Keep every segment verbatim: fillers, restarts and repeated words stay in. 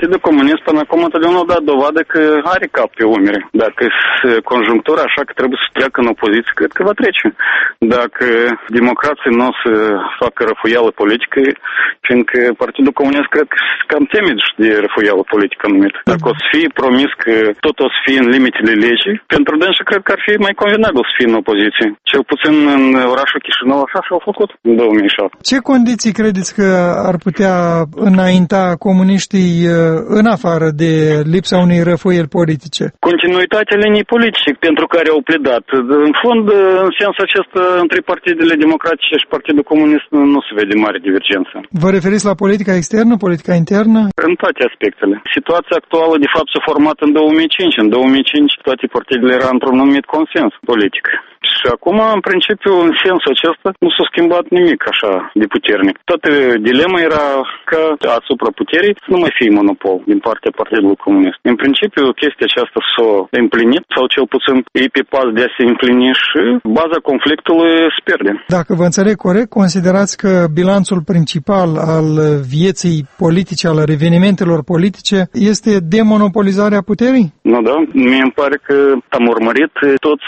Partidul Comunist până acum întotdeauna a dat dovadă că are cap pe umeri. Dacă conjunctura așa că trebuie să treacă în opoziție, cred că va trece. Dacă democrații nu o să facă răfuială politică, fiindcă Partidul Comunist cred că cam teme de răfuială politică anumit. Dacă o să fie promis că tot o să fie în limitele legii, pentru dânsi cred că ar fi mai convenabil să fie în opoziție. Cel puțin în orașul Chișinău așa s-au făcut în două mii șapte. Ce condiții credeți că ar putea înainta comuniștii în afară de lipsa unei răfuieli politice? Continuitatea linii politice pentru care au pledat. În fond, în sensul acesta, între partidele democratice și Partidul Comunist nu se vede mare divergență. Vă referiți la politica externă, politica internă? În toate aspectele. Situația actuală, de fapt, s-a format în două mii cinci. În două mii cinci toate partidele erau într-un anumit consens politic. Și acum, în principiu, în sensul acesta, nu s-a schimbat nimic așa de puternic. Toată dilema era că asupra puterii nu mai fie monopol din partea Partidului Comunist. În principiu, chestia aceasta s-a împlinit, sau cel puțin e pe pas de a se împlini și baza conflictului se pierde. Dacă vă înțeleg corect, considerați că bilanțul principal al vieții politice, al evenimentelor politice, este demonopolizarea puterii? Nu, da. Mie îmi pare că am urmărit toți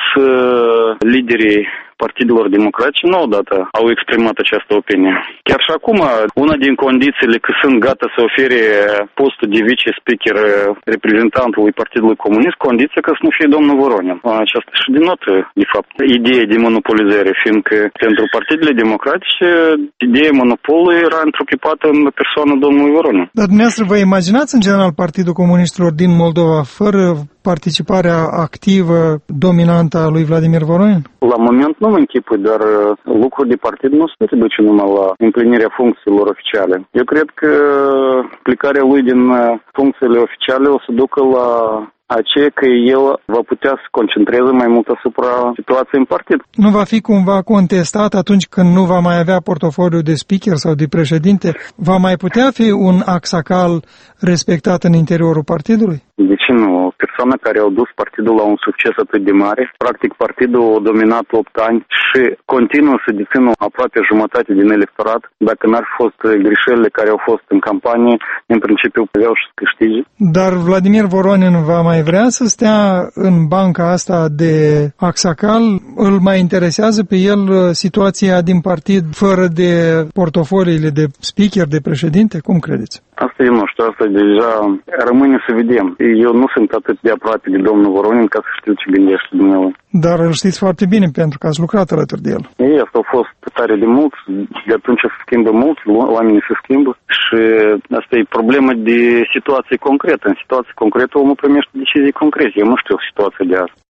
uh, liderii partidelor democratice, nu odată au exprimat această opinie. Chiar și acum, una din condițiile că sunt gata să ofere postul de vice-speaker reprezentantului Partidului Comunist, condiția că să nu fie domnul Voronin. Aceasta și denotă, de fapt, ideea de monopolizare, fiindcă pentru partidele democratice, ideea monopolului era întrupipată în persoana domnului Voronin. Dar dumneavoastră vă imaginați în general Partidul Comuniștilor din Moldova fără participarea activă, dominantă a lui Vladimir Voronin? La moment nu mă închipui, dar lucrul de partid nu se reduce numai la împlinirea funcțiilor oficiale. Eu cred că plecarea lui din funcțiile oficiale o să ducă la aceea că el va putea să concentreze mai mult asupra situației în partid. Nu va fi cumva contestat atunci când nu va mai avea portofoliu de speaker sau de președinte? Va mai putea fi un axacal respectat în interiorul partidului? De ce nu? O persoană care a dus partidul la un succes atât de mare, practic partidul a dominat opt ani și continuă să dețină aproape jumătate din electorat. Dacă n-ar fi fost greșelile care au fost în campanie, în principiu puteau și să câștige. Dar Vladimir Voronin va mai vrea să stea în banca asta de axacal? Îl mai interesează pe el situația din partid fără de portofoliile de speaker, de președinte? Cum credeți? Asta eu nu știu, asta deja rămâne să vedem. Eu nu sunt atât de aproape de domnul Voronin ca să știu ce gândește dumneavoastră. Dar îl știți foarte bine pentru că ați lucrat alături de el. Ei, asta a fost tare de mult, de atunci se schimbă mult, oamenii se schimbă și asta e problemă de situație concretă. În situație concretă omul primește decizii concrete. Eu nu știu situația de azi.